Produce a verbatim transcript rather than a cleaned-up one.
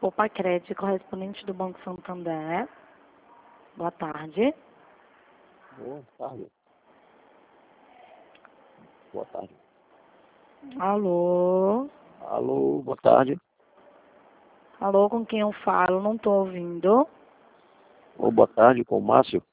Poupa Crédito, correspondente do Banco Santander. Boa tarde. Boa tarde. Boa tarde. Alô? Alô, boa tarde. Alô, com quem eu falo? Não estou ouvindo. Ô, boa tarde, com o Márcio.